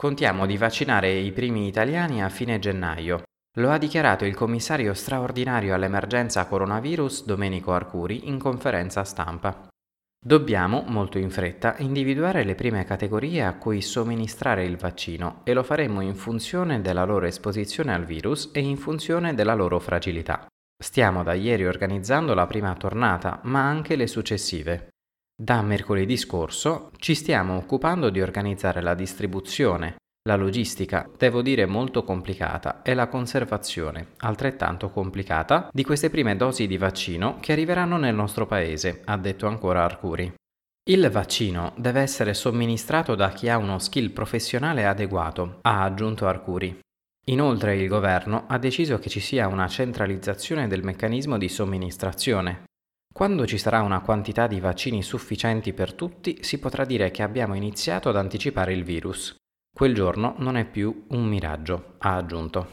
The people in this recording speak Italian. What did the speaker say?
Contiamo di vaccinare i primi italiani a fine gennaio. Lo ha dichiarato il commissario straordinario all'emergenza coronavirus Domenico Arcuri in conferenza stampa. Dobbiamo, molto in fretta, individuare le prime categorie a cui somministrare il vaccino e lo faremo in funzione della loro esposizione al virus e in funzione della loro fragilità. Stiamo da ieri organizzando la prima tornata, ma anche le successive. Da mercoledì scorso ci stiamo occupando di organizzare la distribuzione, la logistica, devo dire molto complicata, e la conservazione, altrettanto complicata, di queste prime dosi di vaccino che arriveranno nel nostro paese, ha detto ancora Arcuri. Il vaccino deve essere somministrato da chi ha uno skill professionale adeguato, ha aggiunto Arcuri. Inoltre il governo ha deciso che ci sia una centralizzazione del meccanismo di somministrazione. Quando ci sarà una quantità di vaccini sufficienti per tutti, si potrà dire che abbiamo iniziato ad anticipare il virus. Quel giorno non è più un miraggio, ha aggiunto.